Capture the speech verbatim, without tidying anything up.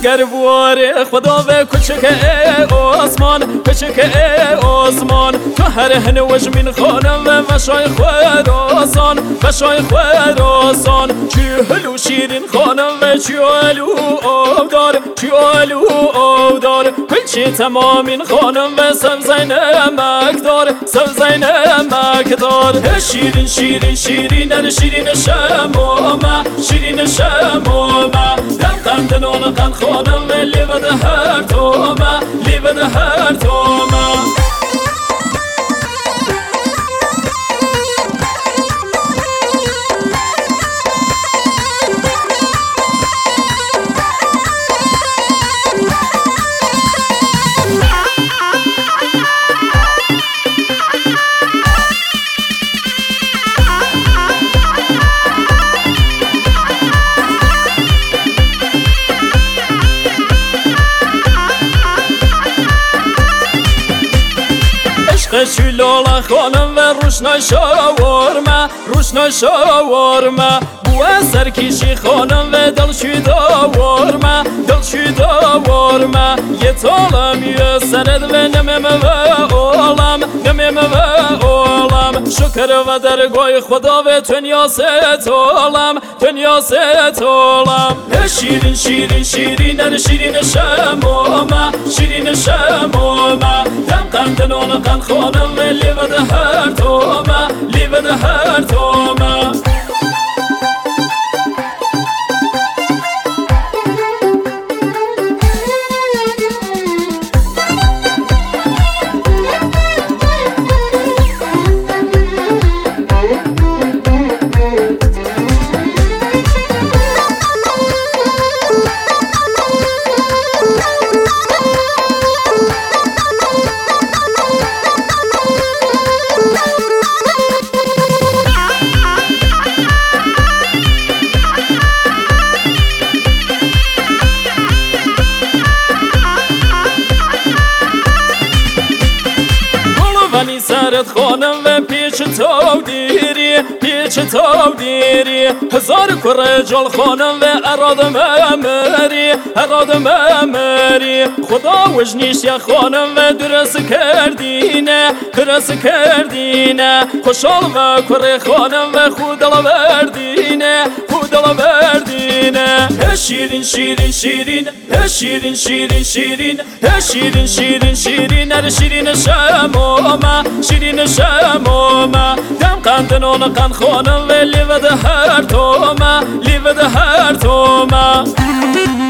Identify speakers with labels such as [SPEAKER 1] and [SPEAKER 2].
[SPEAKER 1] گر بواره خدا و کوچک آسمان کوچک آسمان تو هر هنوش من خانم و وشای خراسان وشای خراسان چهلو شیرین خانم و چهلو آودار چهلو آودار کلچی تمامین خانم و سبزی نمکدار سبزی نمکدار شیرین شیرین شیرین در شیرین شمامه شیرین شمامه دم قند نون قند خانم و لیود هر تومه لیود هر تومه شلولا خانم و روشنا شاورما روشنا شاورما بو سرکشی خانم و دلشوی داورما دلشوی داورما یه طالم یه سند و نمیم و اولم نمیم و اولم شکر و درگاه خدا و تنیا ستولم تنیا ستولم شیرین شیرین شیرین در شیرین شمامه شیرین شمامه دم قند نون قند خانم و لیود هر تومه لیود هر تومه سرت خانم و پیچ تو دیری پیچ تو دیری هزار کره جل خانم و ارادم امری ارادم امری خدا وجنیش یا خانم و درست کردینه درست کردینه خوشحال و کره خانم و خودلا وردینه خودلا وردینه شیرین شیرین شیرین شیرین شیرین شیرین شیرین شیرین شیرین در شیرین شمامه شیرین شمامه دم قند نون قند خانم و لیود هر تومه لیود هر تومه